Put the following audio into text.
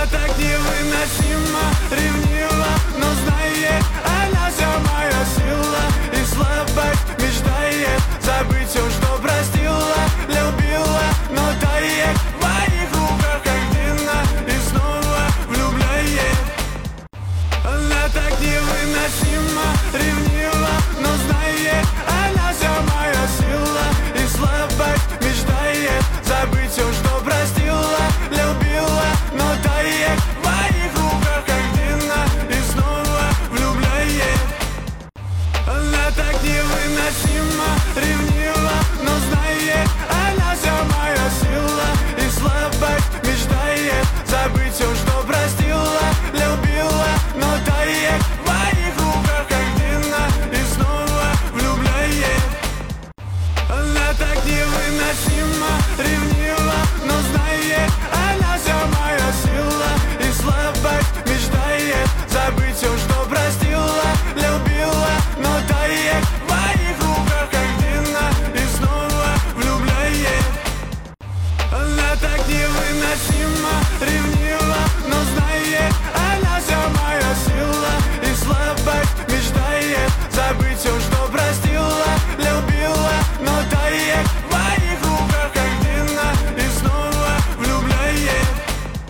Она так невыносимо ревнива, но знает, она вся моя сила. И слабость мечтает забыть все, что простила. Любила, но тает в моих руках, как длинно, и снова влюбляет. Она так невыносимо ревнива, но знает, она вся моя сила. И слабость мечтает забыть все, что простила. Любила, но тает в моих руках, как длинно, и снова влюбляет. Она так невыносимо ревнива, но знает, она вся моя сила. И слабость мечтает забыть все, что